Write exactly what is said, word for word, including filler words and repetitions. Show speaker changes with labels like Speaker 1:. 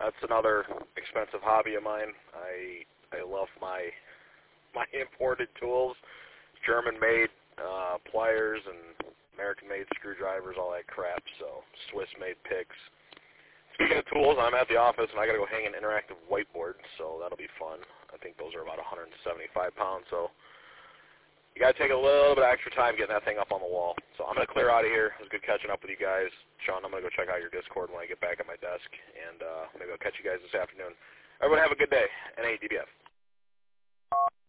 Speaker 1: that's another expensive hobby of mine. I I love my my imported tools, German-made uh, pliers and American-made screwdrivers, all that crap. So Swiss-made picks. Speaking of tools, I'm at the office and I got to go hang an interactive whiteboard, so that'll be fun. I think those are about one hundred seventy-five pounds, so you got to take a little bit of extra time getting that thing up on the wall. So I'm going to clear out of here. It was good catching up with you guys. Sean, I'm going to go check out your Discord when I get back at my desk, and uh, maybe I'll catch you guys this afternoon. Everyone have a good day. N A D B F.